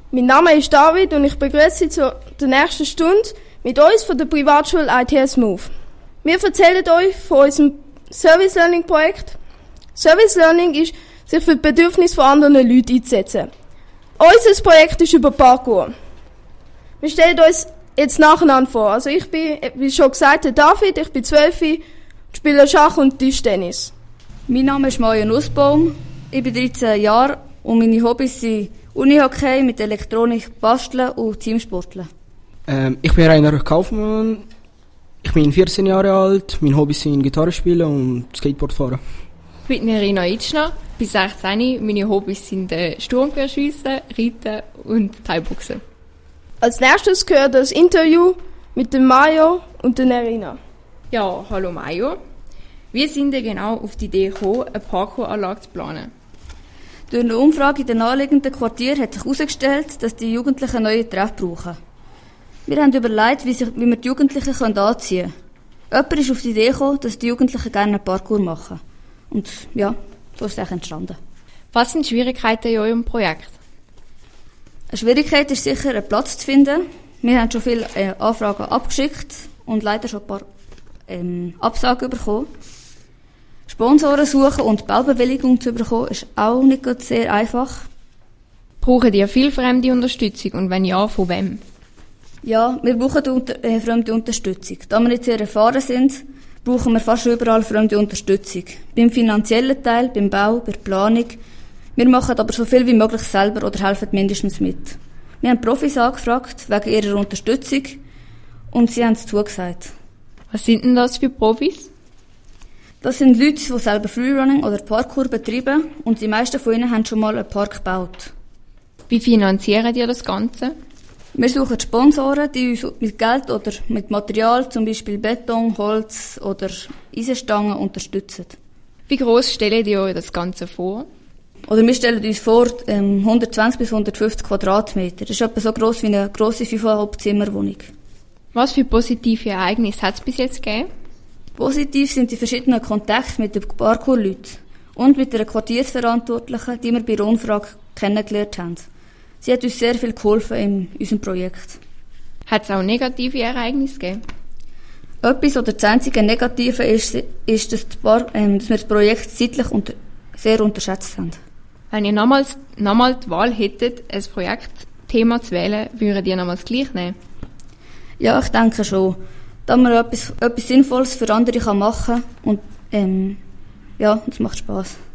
Mein Name ist David und ich begrüße Sie zu der nächsten Stunde mit uns von der Privatschule ITS Move. Wir erzählen euch von unserem Service Learning Projekt. Service Learning ist, sich für die Bedürfnisse von anderen Leuten einzusetzen. Unser Projekt ist über Parkour. Wir stellen uns jetzt nacheinander vor. Also ich bin, wie schon gesagt, der David, ich bin 12, spiele Schach und Tischtennis. Mein Name ist Maja Nussbaum, ich bin 13 Jahre und meine Hobbys sind Unihockey mit Elektronik, Basteln und Teamsporteln. Ich bin Rainer Kaufmann, ich bin 14 Jahre alt, meine Hobbys sind Gitarre spielen und Skateboard fahren. Ich bin Nerina Itschner, bin 16, meine Hobbys sind Sturmgewehrschiessen, Reiten und Thai-Boxen. Als nächstes gehört das Interview mit dem Mayo und der Nerina. Ja, hallo Mayo. Wie sind ihr genau auf die Idee gekommen, eine Parkouranlage zu planen? Durch eine Umfrage in den naheliegenden Quartieren hat sich herausgestellt, dass die Jugendlichen neue Treffen brauchen. Wir haben überlegt, wie wir die Jugendlichen anziehen können. Jemand ist auf die Idee gekommen, dass die Jugendlichen gerne einen Parkour machen. Und ja, so ist es eigentlich entstanden. Was sind die Schwierigkeiten in eurem Projekt? Eine Schwierigkeit ist sicher, einen Platz zu finden. Wir haben schon viele Anfragen abgeschickt und leider schon ein paar Absagen bekommen. Sponsoren suchen und Baubewilligung zu bekommen, ist auch nicht sehr einfach. Brauchen ihr viel fremde Unterstützung und wenn ja, von wem? Ja, wir brauchen fremde Unterstützung. Da wir nicht sehr erfahren sind, brauchen wir fast überall fremde Unterstützung. Beim finanziellen Teil, beim Bau, bei der Planung. Wir machen aber so viel wie möglich selber oder helfen mindestens mit. Wir haben Profis angefragt wegen ihrer Unterstützung und sie haben es zugesagt. Was sind denn das für Profis? Das sind Leute, die selber Freerunning oder Parkour betreiben und die meisten von ihnen haben schon mal einen Park gebaut. Wie finanzieren ihr das Ganze? Wir suchen Sponsoren, die uns mit Geld oder mit Material, zum Beispiel Beton, Holz oder Eisenstangen, unterstützen. Wie gross stellt ihr euch das Ganze vor? Oder wir stellen uns vor, 120 bis 150 Quadratmeter. Das ist etwa so gross wie eine grosse 5,5 Zimmerwohnung. Was für positive Ereignisse hat es bis jetzt gegeben? Positiv sind die verschiedenen Kontakte mit den Parkour-Leuten und mit der Quartiersverantwortlichen, die wir bei der Umfrage kennengelernt haben. Sie hat uns sehr viel geholfen in unserem Projekt. Hat es auch negative Ereignisse gegeben? Etwas oder das einzige Negative ist dass wir das Projekt zeitlich sehr unterschätzt haben. Wenn ihr nochmals die Wahl hättet, ein Projektthema zu wählen, würdet ihr nochmals gleich nehmen? Ja, ich denke schon. Da man etwas Sinnvolles für andere machen kann und ja, es macht Spass.